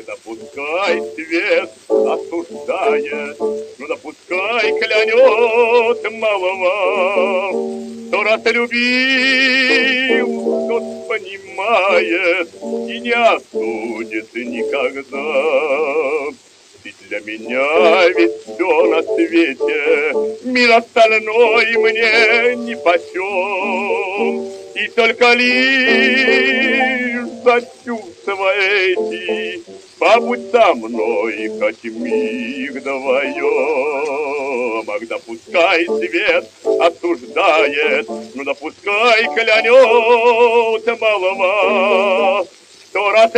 да пускай свет осуждает, ну да пускай клянет малого. Кто раз любил, тот понимает и не осудит никогда. Ты для меня ведь все на свете, мир остальной мне нипочем. И только лишь за чувства эти побудь со мной хоть миг вдвоем. Ах, да пускай свет осуждает, ну да пускай клянет малого. Кто раз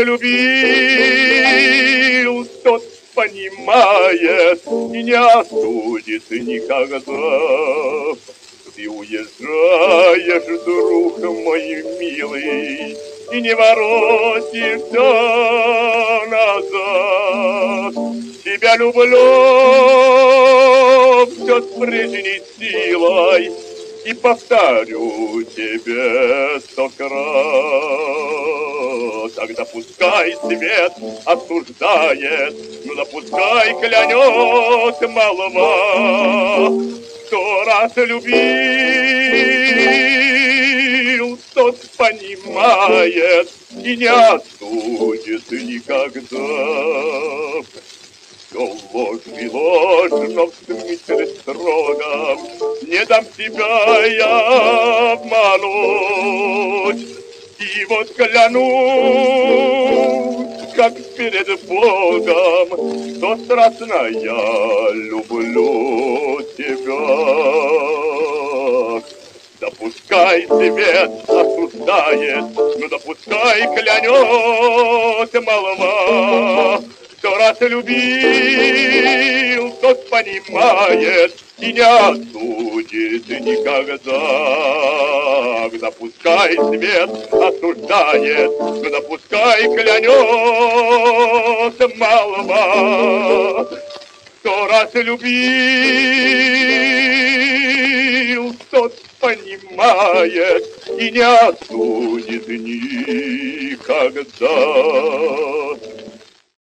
любил, тот понимает и не осудит никогда. Ты уезжаешь, друг мой милый, и не воротишься назад. Тебя люблю все с прежней силой и повторю тебе 100 крат. Тогда пускай свет осуждает, ну да пускай клянет малого. Кто раз любил, тот понимает и не осудит никогда. Все ложь и ложь, но в смысле строго, не дам себя я обмануть. И вот клянусь, как перед Богом, что страстно я люблю тебя. Да пускай свет осуждает, ну да пускай клянет малого. Кто раз любил, тот понимает и не осудит никогда. Да пускай свет осуждает, да пускай клянет малого. Кто раз любил, тот понимает и не осудит никогда.